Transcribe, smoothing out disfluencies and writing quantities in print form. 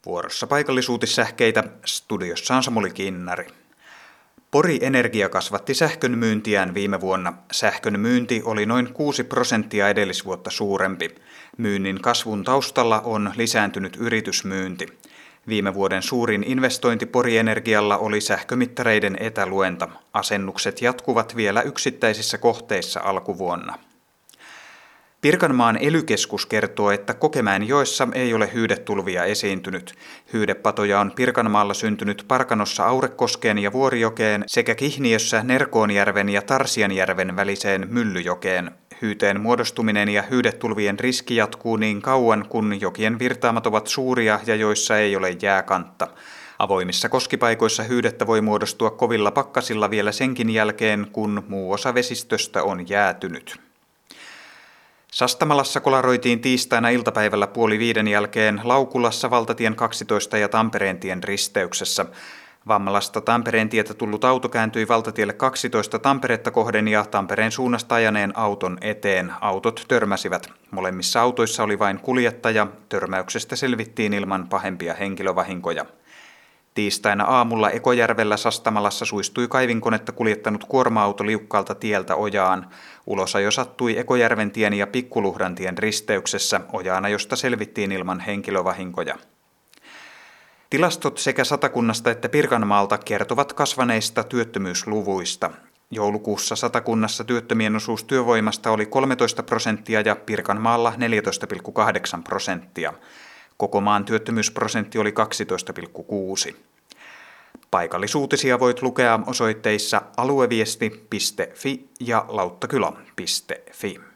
Vuorossa paikallisuutissähkeitä, studiossa on Samuli Kinnari. Pori Energia kasvatti sähkön myyntiään viime vuonna. Sähkön myynti oli noin 6% edellisvuotta suurempi. Myynnin kasvun taustalla on lisääntynyt yritysmyynti. Viime vuoden suurin investointi Pori Energialla oli sähkömittareiden etäluenta. Asennukset jatkuvat vielä yksittäisissä kohteissa alkuvuonna. Pirkanmaan ely-keskus kertoo, että Kokemäenjoessa ei ole hyydetulvia esiintynyt. Hyydepatoja on Pirkanmaalla syntynyt Parkanossa Aurekoskeen ja Vuorijokeen sekä Kihniössä Nerkoonjärven ja Tarsianjärven väliseen Myllyjokeen. Hyyteen muodostuminen ja hyydetulvien riski jatkuu niin kauan, kun jokien virtaamat ovat suuria ja joissa ei ole jääkantta. Avoimissa koskipaikoissa hyydettä voi muodostua kovilla pakkasilla vielä senkin jälkeen, kun muu osa vesistöstä on jäätynyt. Sastamalassa kolaroitiin tiistaina iltapäivällä 4:30 jälkeen Laukulassa valtatien 12 ja Tampereentien risteyksessä. Vammalasta Tampereentietä tullut auto kääntyi valtatielle 12 Tamperetta kohden ja Tampereen suunnasta ajaneen auton eteen. Autot törmäsivät. Molemmissa autoissa oli vain kuljettaja. Törmäyksestä selvittiin ilman pahempia henkilövahinkoja. Tiistaina aamulla Ekojärvellä Sastamalassa suistui kaivinkonetta kuljettanut kuorma-auto liukkaalta tieltä ojaan. Ulosajo sattui Ekojärventien ja Pikkuluhdantien risteyksessä. Ojaanajosta selvittiin ilman henkilövahinkoja. Tilastot sekä Satakunnasta että Pirkanmaalta kertovat kasvaneista työttömyysluvuista. Joulukuussa Satakunnassa työttömien osuus työvoimasta oli 13% ja Pirkanmaalla 14,8%. Koko maan työttömyysprosentti oli 12,6. Paikallisuutisia voit lukea osoitteissa alueviesti.fi ja lauttakylä.fi.